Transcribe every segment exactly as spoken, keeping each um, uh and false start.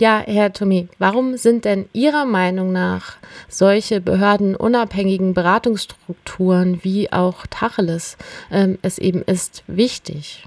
Ja, Herr Thome, warum sind denn Ihrer Meinung nach solche behördenunabhängigen Beratungsstrukturen wie auch Tacheles ähm, es eben ist wichtig?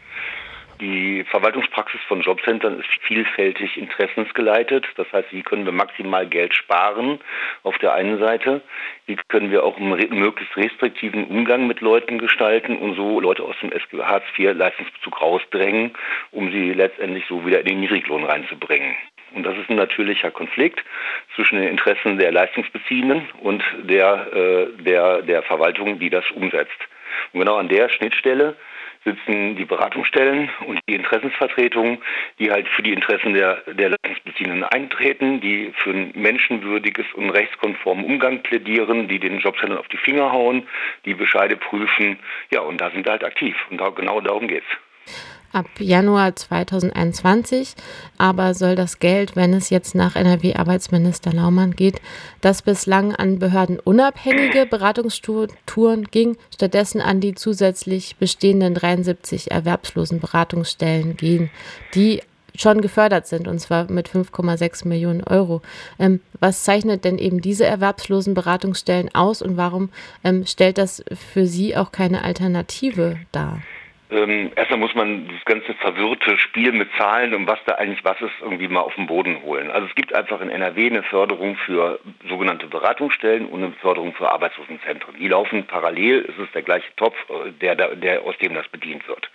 Die Verwaltungspraxis von Jobcentern ist vielfältig interessensgeleitet. Das heißt, wie können wir maximal Geld sparen auf der einen Seite. Wie können wir auch einen re- möglichst restriktiven Umgang mit Leuten gestalten und so Leute aus dem Hartz vier Leistungsbezug rausdrängen, um sie letztendlich so wieder in den Niedriglohn reinzubringen. Und das ist ein natürlicher Konflikt zwischen den Interessen der Leistungsbeziehenden und der, äh, der, der Verwaltung, die das umsetzt. Und genau an der Schnittstelle sitzen die Beratungsstellen und die Interessensvertretungen, die halt für die Interessen der, der Leistungsbeziehenden eintreten, die für ein menschenwürdiges und rechtskonformen Umgang plädieren, die den Jobcentern auf die Finger hauen, die Bescheide prüfen. Ja, und da sind wir halt aktiv. Und da, genau darum geht's. Ab Januar zweitausendeinundzwanzig aber soll das Geld, wenn es jetzt nach N R W-Arbeitsminister Laumann geht, das bislang an behördenunabhängige Beratungsstrukturen ging, stattdessen an die zusätzlich bestehenden dreiundsiebzig erwerbslosen Beratungsstellen gehen, die schon gefördert sind, und zwar mit fünf Komma sechs Millionen Euro. Ähm, was zeichnet denn eben diese erwerbslosen Beratungsstellen aus und warum ähm, stellt das für Sie auch keine Alternative dar? Ähm, erstmal muss man dieses ganze verwirrte Spiel mit Zahlen und was da eigentlich was ist, irgendwie mal auf den Boden holen. Also es gibt einfach in N R W eine Förderung für sogenannte Beratungsstellen und eine Förderung für Arbeitslosenzentren. Die laufen parallel, es ist der gleiche Topf, äh, der, der, der aus dem das bedient wird.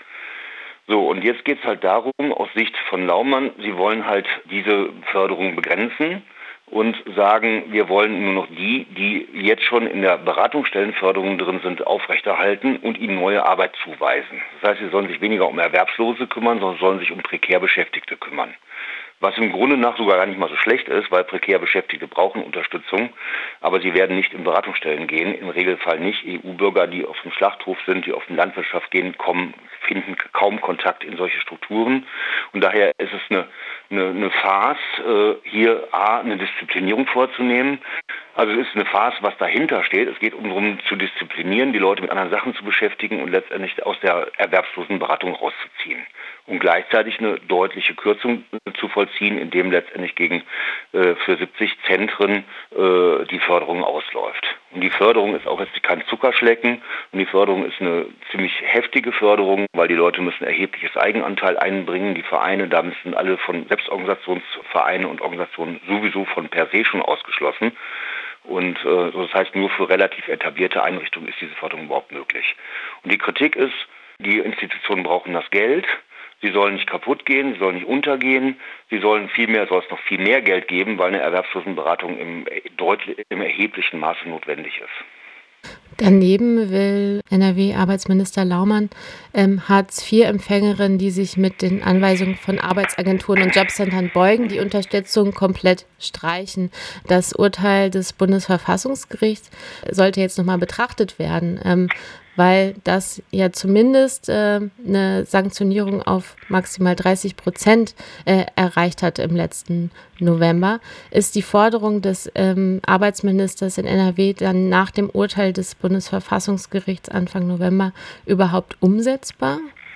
So, und jetzt geht es halt darum, aus Sicht von Laumann, sie wollen halt diese Förderung begrenzen und sagen, wir wollen nur noch die, die jetzt schon in der Beratungsstellenförderung drin sind, aufrechterhalten und ihnen neue Arbeit zuweisen. Das heißt, sie sollen sich weniger um Erwerbslose kümmern, sondern sollen sich um prekär Beschäftigte kümmern. Was im Grunde nach sogar gar nicht mal so schlecht ist, weil prekär Beschäftigte brauchen Unterstützung, aber sie werden nicht in Beratungsstellen gehen, im Regelfall nicht. E U-Bürger, die auf dem Schlachthof sind, die auf die Landwirtschaft gehen, kommen, finden kaum Kontakt in solche Strukturen. Und daher ist es eine, eine, eine Farce, äh, hier A, eine Disziplinierung vorzunehmen. Also es ist eine Farce, was dahinter steht. Es geht um darum zu disziplinieren, die Leute mit anderen Sachen zu beschäftigen und letztendlich aus der erwerbslosen Beratung rauszuziehen. Und gleichzeitig eine deutliche Kürzung zu vollziehen, indem letztendlich gegen äh, für siebzig Zentren äh, die Förderung ausläuft. Und die Förderung ist auch jetzt kein Zuckerschlecken und die Förderung ist eine ziemlich heftige Förderung, weil die Leute müssen erhebliches Eigenanteil einbringen. Die Vereine, da müssen alle von Selbstorganisationsvereine und Organisationen sowieso von per se schon ausgeschlossen. Und äh, das heißt, nur für relativ etablierte Einrichtungen ist diese Förderung überhaupt möglich. Und die Kritik ist, die Institutionen brauchen das Geld. Sie sollen nicht kaputt gehen, sie sollen nicht untergehen, sie sollen vielmehr, soll es noch viel mehr Geld geben, weil eine Erwerbslosenberatung im, deutlich, im erheblichen Maße notwendig ist. Daneben will N R W-Arbeitsminister Laumann ähm, Hartz vier Empfängerinnen, die sich mit den Anweisungen von Arbeitsagenturen und Jobcentern beugen, die Unterstützung komplett streichen. Das Urteil des Bundesverfassungsgerichts sollte jetzt nochmal betrachtet werden, ähm, weil das ja zumindest äh, eine Sanktionierung auf maximal dreißig Prozent äh, erreicht hat im letzten November. Ist die Forderung des ähm, Arbeitsministers in N R W dann nach dem Urteil des Bundesverfassungsgerichts Anfang November überhaupt umsetzbar?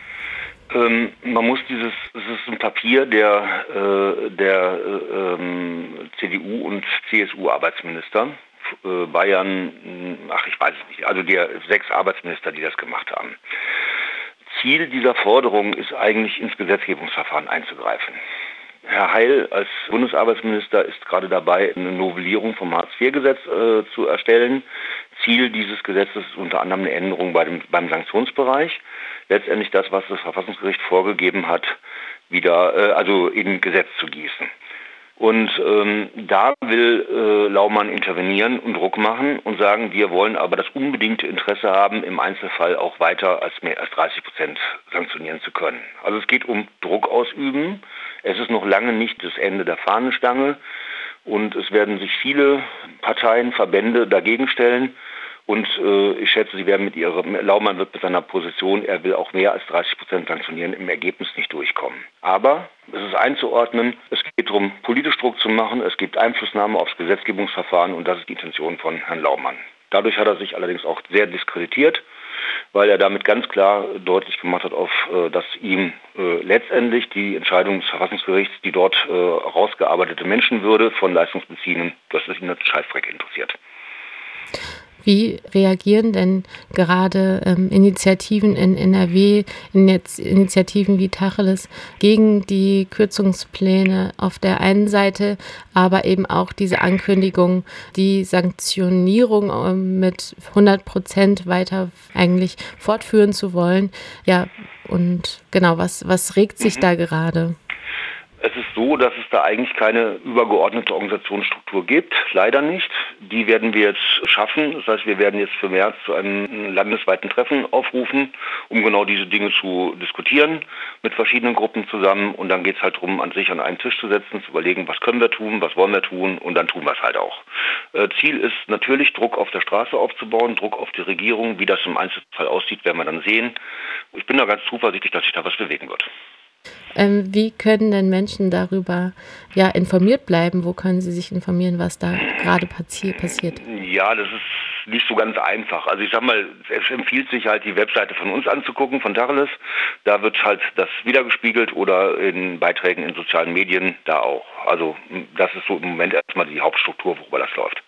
Ähm, man muss dieses, es ist ein Papier der, äh, der äh, ähm, C D U und C S U-Arbeitsminister, äh, Bayern, ach ich weiß es nicht, also die sechs Arbeitsminister, die das gemacht haben. Ziel dieser Forderung ist eigentlich ins Gesetzgebungsverfahren einzugreifen. Herr Heil als Bundesarbeitsminister ist gerade dabei, eine Novellierung vom Hartz vier Gesetz äh, zu erstellen. Ziel dieses Gesetzes ist unter anderem eine Änderung bei dem, beim Sanktionsbereich. Letztendlich das, was das Verfassungsgericht vorgegeben hat, wieder äh, also in Gesetz zu gießen. Und ähm, da will äh, Laumann intervenieren und Druck machen und sagen, wir wollen aber das unbedingte Interesse haben, im Einzelfall auch weiter als mehr als dreißig Prozent sanktionieren zu können. Also es geht um Druck ausüben. Es ist noch lange nicht das Ende der Fahnenstange und es werden sich viele Parteien, Verbände dagegen stellen. Und äh, ich schätze, sie werden mit ihrer, Laumann wird mit seiner Position, er will auch mehr als dreißig Prozent sanktionieren, im Ergebnis nicht durchkommen. Aber es ist einzuordnen, es geht darum, politisch Druck zu machen, es gibt Einflussnahme aufs Gesetzgebungsverfahren und das ist die Intention von Herrn Laumann. Dadurch hat er sich allerdings auch sehr diskreditiert, weil er damit ganz klar deutlich gemacht hat, auf, äh, dass ihm äh, letztendlich die Entscheidung des Verfassungsgerichts, die dort äh, rausgearbeitete Menschenwürde von Leistungsbeziehenden, dass es ihn als Scheißdreck interessiert. Wie reagieren denn gerade ähm, Initiativen in N R W, in jetzt Initiativen wie Tacheles, gegen die Kürzungspläne auf der einen Seite, aber eben auch diese Ankündigung, die Sanktionierung ähm, mit hundert Prozent weiter eigentlich fortführen zu wollen? Ja, und genau, was, was regt sich Mhm. da gerade? Es ist so, dass es da eigentlich keine übergeordnete Organisationsstruktur gibt, leider nicht. Die werden wir jetzt schaffen. Das heißt, wir werden jetzt für März zu einem landesweiten Treffen aufrufen, um genau diese Dinge zu diskutieren mit verschiedenen Gruppen zusammen. Und dann geht es halt darum, an sich an einen Tisch zu setzen, zu überlegen, was können wir tun, was wollen wir tun, und dann tun wir es halt auch. Äh, Ziel ist natürlich, Druck auf der Straße aufzubauen, Druck auf die Regierung. Wie das im Einzelfall aussieht, werden wir dann sehen. Ich bin da ganz zuversichtlich, dass sich da was bewegen wird. Ähm, wie können denn Menschen darüber ja, informiert bleiben? Wo können sie sich informieren, was da gerade passi- passiert? Ja, das ist nicht so ganz einfach. Also ich sag mal, es empfiehlt sich halt, die Webseite von uns anzugucken, von Tacheles. Da wird halt das wiedergespiegelt oder in Beiträgen in sozialen Medien da auch. Also das ist so im Moment erstmal die Hauptstruktur, worüber das läuft.